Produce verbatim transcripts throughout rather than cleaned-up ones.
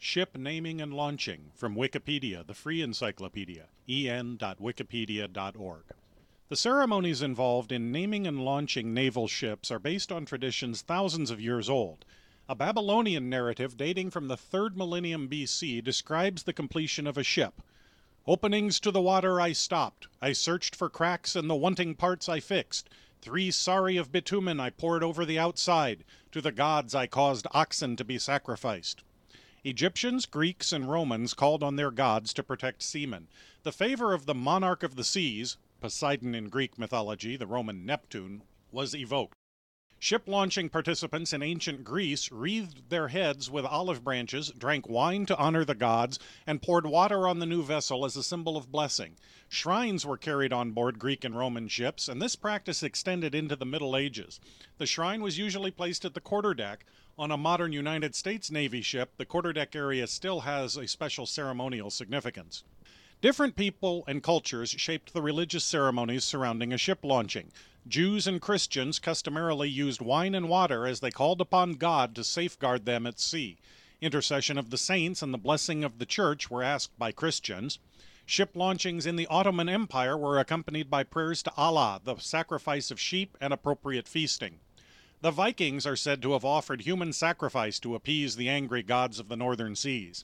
Ship Naming and Launching from Wikipedia, the free encyclopedia, e n dot wikipedia dot org. The ceremonies involved in naming and launching naval ships are based on traditions thousands of years old. A Babylonian narrative dating from the third millennium B C describes the completion of a ship. Openings to the water I stopped. I searched for cracks, and the wanting parts I fixed. Three sari of bitumen I poured over the outside. To the gods I caused oxen to be sacrificed. Egyptians, Greeks, and Romans called on their gods to protect seamen. The favor of the monarch of the seas, Poseidon in Greek mythology, the Roman Neptune, was evoked. Ship launching participants in ancient Greece wreathed their heads with olive branches, drank wine to honor the gods, and poured water on the new vessel as a symbol of blessing. Shrines were carried on board Greek and Roman ships, and this practice extended into the Middle Ages. The shrine was usually placed at the quarterdeck. On a modern United States Navy ship, the quarterdeck area still has a special ceremonial significance. Different people and cultures shaped the religious ceremonies surrounding a ship launching. Jews and Christians customarily used wine and water as they called upon God to safeguard them at sea. Intercession of the saints and the blessing of the church were asked by Christians. Ship launchings in the Ottoman Empire were accompanied by prayers to Allah, the sacrifice of sheep, and appropriate feasting. The Vikings are said to have offered human sacrifice to appease the angry gods of the northern seas.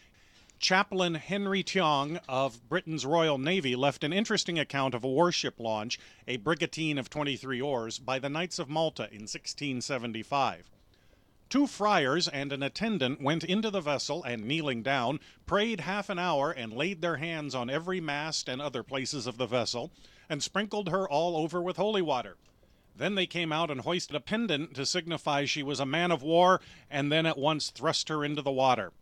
Chaplain Henry Tiong of Britain's Royal Navy left an interesting account of a warship launch, a brigantine of twenty-three oars, by the Knights of Malta in sixteen seventy-five. Two friars and an attendant went into the vessel and, kneeling down, prayed half an hour and laid their hands on every mast and other places of the vessel, and sprinkled her all over with holy water. Then they came out and hoisted a pendant to signify she was a man of war, and then at once thrust her into the water.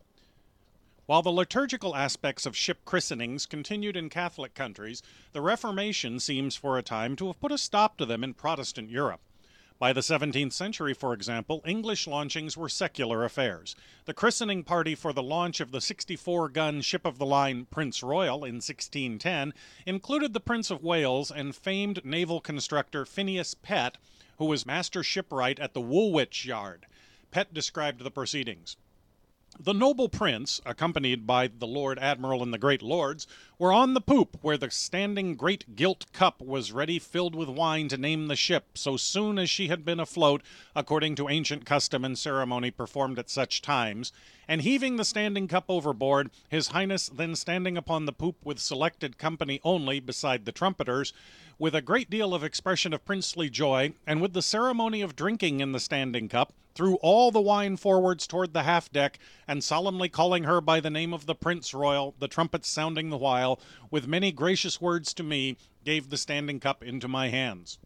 While the liturgical aspects of ship christenings continued in Catholic countries, the Reformation seems for a time to have put a stop to them in Protestant Europe. By the seventeenth century, for example, English launchings were secular affairs. The christening party for the launch of the sixty-four gun ship of the line Prince Royal in sixteen ten included the Prince of Wales and famed naval constructor Phineas Pett, who was master shipwright at the Woolwich Yard. Pett described the proceedings. The noble prince, accompanied by the Lord Admiral and the great lords, were on the poop, where the standing great gilt cup was ready filled with wine to name the ship so soon as she had been afloat, according to ancient custom and ceremony performed at such times, and heaving the standing cup overboard, his highness then standing upon the poop with selected company only beside the trumpeters, with a great deal of expression of princely joy, and with the ceremony of drinking in the standing cup, threw all the wine forwards toward the half-deck, and solemnly calling her by the name of the Prince Royal, the trumpets sounding the while, with many gracious words to me, gave the standing cup into my hands.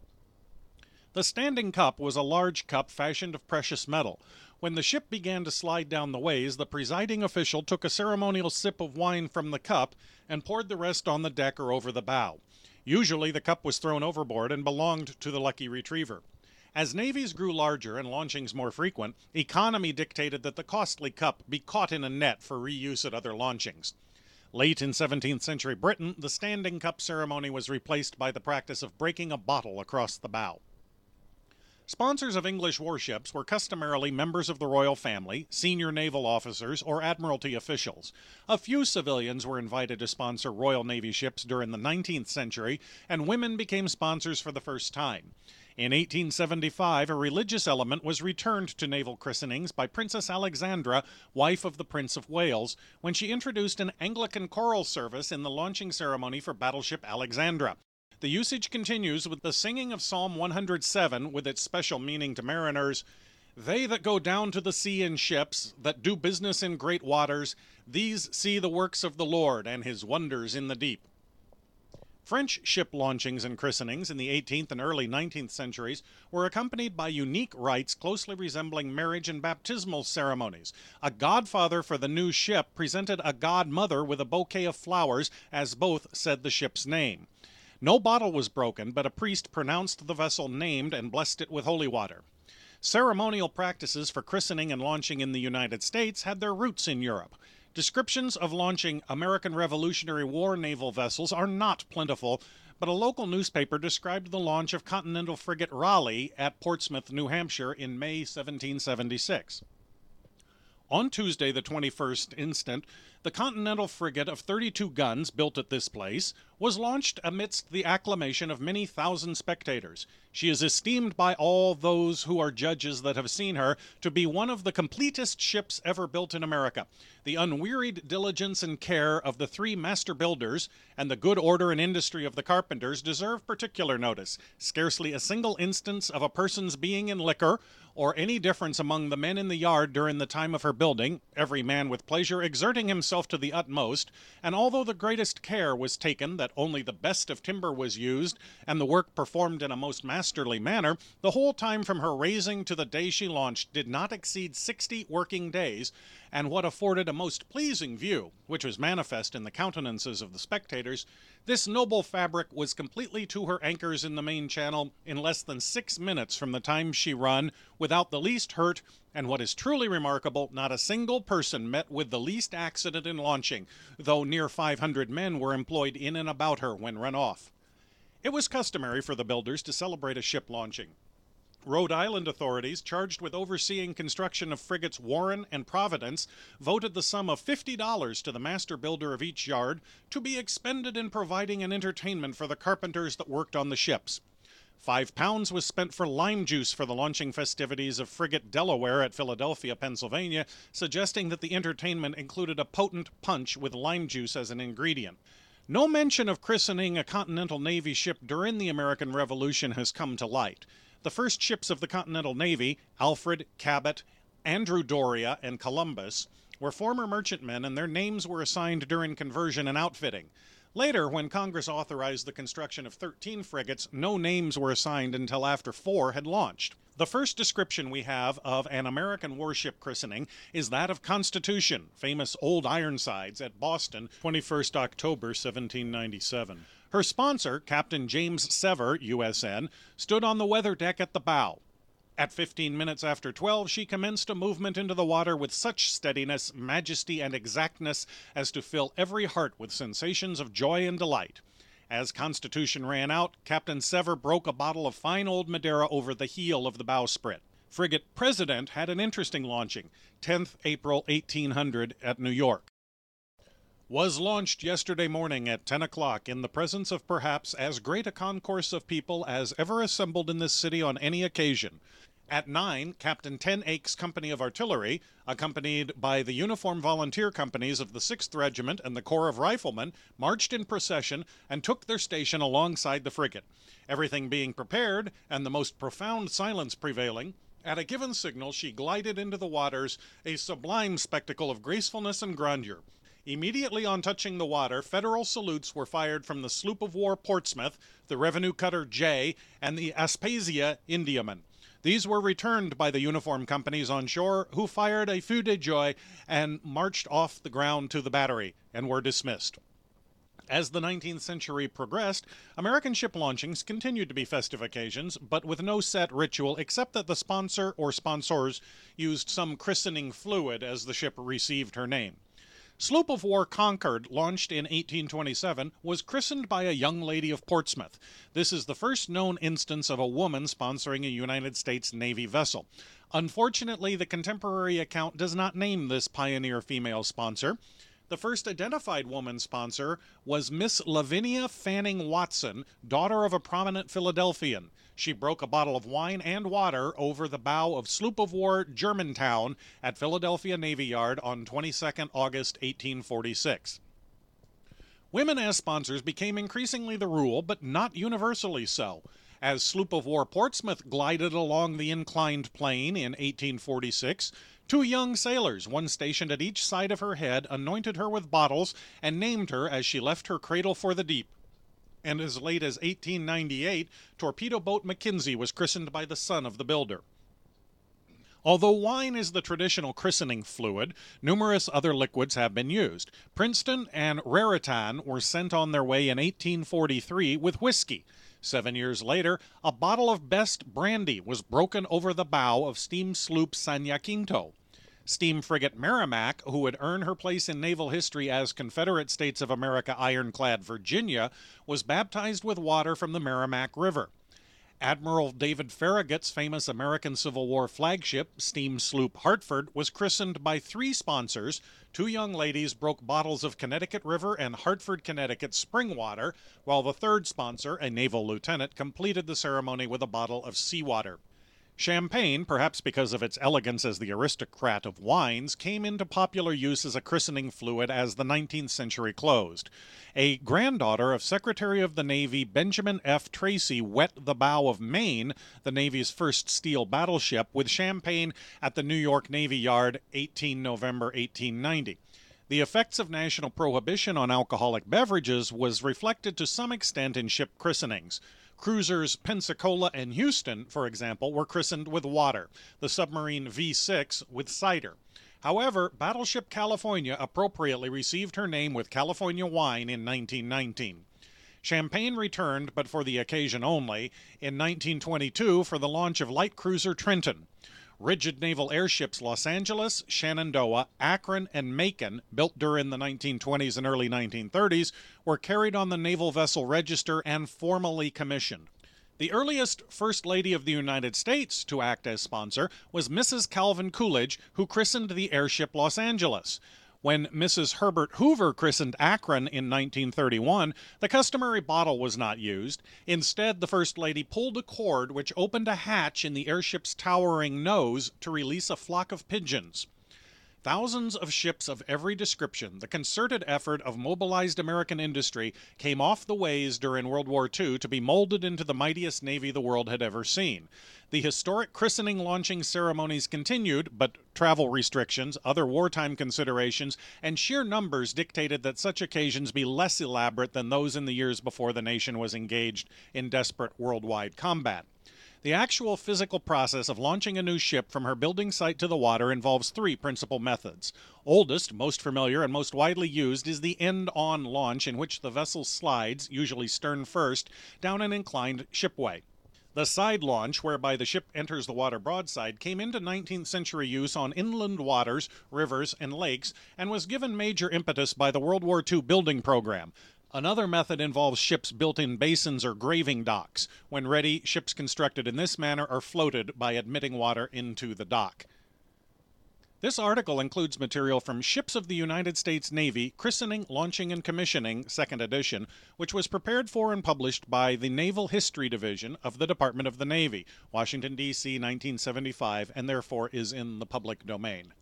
The standing cup was a large cup fashioned of precious metal. When the ship began to slide down the ways, the presiding official took a ceremonial sip of wine from the cup and poured the rest on the deck or over the bow. Usually the cup was thrown overboard and belonged to the lucky retriever. As navies grew larger and launchings more frequent, economy dictated that the costly cup be caught in a net for reuse at other launchings. Late in seventeenth century Britain, the standing cup ceremony was replaced by the practice of breaking a bottle across the bow. Sponsors of English warships were customarily members of the royal family, senior naval officers, or admiralty officials. A few civilians were invited to sponsor Royal Navy ships during the nineteenth century, and women became sponsors for the first time. In eighteen seventy-five, a religious element was returned to naval christenings by Princess Alexandra, wife of the Prince of Wales, when she introduced an Anglican choral service in the launching ceremony for battleship Alexandra. The usage continues with the singing of Psalm one hundred seven, with its special meaning to mariners. They that go down to the sea in ships, that do business in great waters, these see the works of the Lord, and his wonders in the deep. French ship launchings and christenings in the eighteenth and early nineteenth centuries were accompanied by unique rites closely resembling marriage and baptismal ceremonies. A godfather for the new ship presented a godmother with a bouquet of flowers, as both said the ship's name. No bottle was broken, but a priest pronounced the vessel named and blessed it with holy water. Ceremonial practices for christening and launching in the United States had their roots in Europe. Descriptions of launching American Revolutionary War naval vessels are not plentiful, but a local newspaper described the launch of Continental frigate Raleigh at Portsmouth, New Hampshire in May seventeen seventy-six. On Tuesday, the twenty-first instant, the Continental frigate of thirty-two guns built at this place was launched amidst the acclamation of many thousand spectators. She is esteemed by all those who are judges that have seen her to be one of the completest ships ever built in America. The unwearied diligence and care of the three master builders and the good order and industry of the carpenters deserve particular notice. Scarcely a single instance of a person's being in liquor or any difference among the men in the yard during the time of her building, every man with pleasure exerting himself to the utmost, and although the greatest care was taken that only the best of timber was used, and the work performed in a most masterly manner, the whole time from her raising to the day she launched did not exceed sixty working days, and what afforded a most pleasing view, which was manifest in the countenances of the spectators, this noble fabric was completely to her anchors in the main channel in less than six minutes from the time she run, without the least hurt, and what is truly remarkable, not a single person met with the least accident in launching, though near five hundred men were employed in and about her when run off. It was customary for the builders to celebrate a ship launching. Rhode Island authorities, charged with overseeing construction of frigates Warren and Providence, voted the sum of fifty dollars to the master builder of each yard to be expended in providing an entertainment for the carpenters that worked on the ships. Five pounds was spent for lime juice for the launching festivities of frigate Delaware at Philadelphia, Pennsylvania, suggesting that the entertainment included a potent punch with lime juice as an ingredient. No mention of christening a Continental Navy ship during the American Revolution has come to light. The first ships of the Continental Navy, Alfred, Cabot, Andrew Doria, and Columbus, were former merchantmen, and their names were assigned during conversion and outfitting. Later, when Congress authorized the construction of thirteen frigates, no names were assigned until after four had launched. The first description we have of an American warship christening is that of Constitution, famous Old Ironsides, at Boston, twenty-first October seventeen ninety-seven. Her sponsor, Captain James Sever, U S N, stood on the weather deck at the bow. At fifteen minutes after twelve, she commenced a movement into the water with such steadiness, majesty, and exactness as to fill every heart with sensations of joy and delight. As Constitution ran out, Captain Sever broke a bottle of fine old Madeira over the heel of the bowsprit. Frigate President had an interesting launching, tenth April eighteen hundred at New York. Was launched yesterday morning at ten o'clock in the presence of perhaps as great a concourse of people as ever assembled in this city on any occasion. At nine, Captain Ten Ake's company of artillery, accompanied by the uniform volunteer companies of the sixth Regiment and the Corps of Riflemen, marched in procession and took their station alongside the frigate. Everything being prepared, and the most profound silence prevailing, at a given signal she glided into the waters, a sublime spectacle of gracefulness and grandeur. Immediately on touching the water, Federal salutes were fired from the sloop of war Portsmouth, the revenue cutter Jay, and the Aspasia Indiaman. These were returned by the uniform companies on shore, who fired a feu de joie and marched off the ground to the battery, and were dismissed. As the nineteenth century progressed, American ship launchings continued to be festive occasions, but with no set ritual except that the sponsor or sponsors used some christening fluid as the ship received her name. Sloop of war Concord, launched in eighteen twenty-seven, was christened by a young lady of Portsmouth. This is the first known instance of a woman sponsoring a United States Navy vessel. Unfortunately, the contemporary account does not name this pioneer female sponsor. The first identified woman sponsor was Miss Lavinia Fanning Watson, daughter of a prominent Philadelphian. She broke a bottle of wine and water over the bow of sloop of war Germantown at Philadelphia Navy Yard on twenty-second August eighteen forty-six. Women as sponsors became increasingly the rule, but not universally so. As sloop of war Portsmouth glided along the inclined plane in eighteen forty-six, two young sailors, one stationed at each side of her head, anointed her with bottles and named her as she left her cradle for the deep. And as late as eighteen ninety-eight, torpedo boat Mackenzie was christened by the son of the builder. Although wine is the traditional christening fluid, numerous other liquids have been used. Princeton and Raritan were sent on their way in eighteen forty-three with whiskey. Seven years later, a bottle of best brandy was broken over the bow of steam sloop San Jacinto. Steam frigate Merrimac, who would earn her place in naval history as Confederate States of America ironclad Virginia, was baptized with water from the Merrimac River. Admiral David Farragut's famous American Civil War flagship, steam sloop Hartford, was christened by three sponsors. Two young ladies broke bottles of Connecticut River and Hartford, Connecticut spring water, while the third sponsor, a naval lieutenant, completed the ceremony with a bottle of seawater. Champagne, perhaps because of its elegance as the aristocrat of wines, came into popular use as a christening fluid as the nineteenth century closed. A granddaughter of Secretary of the Navy Benjamin F. Tracy wet the bow of Maine, the Navy's first steel battleship, with champagne at the New York Navy Yard, the eighteenth of November, eighteen ninety. The effects of national prohibition on alcoholic beverages was reflected to some extent in ship christenings. Cruisers Pensacola and Houston, for example, were christened with water, the submarine V six with cider. However, Battleship California appropriately received her name with California wine in nineteen nineteen. Champagne returned, but for the occasion only, in nineteen twenty-two for the launch of light cruiser Trenton. Rigid naval airships Los Angeles, Shenandoah, Akron, and Macon, built during the nineteen twenties and early nineteen thirties, were carried on the Naval Vessel Register and formally commissioned. The earliest First Lady of the United States to act as sponsor was Missus Calvin Coolidge, who christened the airship Los Angeles. When Missus Herbert Hoover christened Akron in nineteen thirty-one, the customary bottle was not used. Instead, the First Lady pulled a cord which opened a hatch in the airship's towering nose to release a flock of pigeons. Thousands of ships of every description, the concerted effort of mobilized American industry, came off the ways during World War Two to be molded into the mightiest navy the world had ever seen. The historic christening launching ceremonies continued, but travel restrictions, other wartime considerations, and sheer numbers dictated that such occasions be less elaborate than those in the years before the nation was engaged in desperate worldwide combat. The actual physical process of launching a new ship from her building site to the water involves three principal methods. Oldest, most familiar, and most widely used is the end-on launch, in which the vessel slides, usually stern first, down an inclined shipway. The side launch, whereby the ship enters the water broadside, came into nineteenth century use on inland waters, rivers, and lakes, and was given major impetus by the World War Two building program. Another method involves ships built in basins or graving docks. When ready, ships constructed in this manner are floated by admitting water into the dock. This article includes material from Ships of the United States Navy, Christening, Launching, and Commissioning, second edition, which was prepared for and published by the Naval History Division of the Department of the Navy, Washington, D C, nineteen seventy-five, and therefore is in the public domain.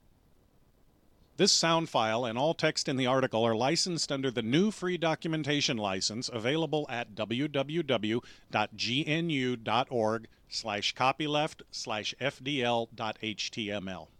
This sound file and all text in the article are licensed under the GNU Free Documentation License, available at www.gnu.org slash copyleft slash fdl.html.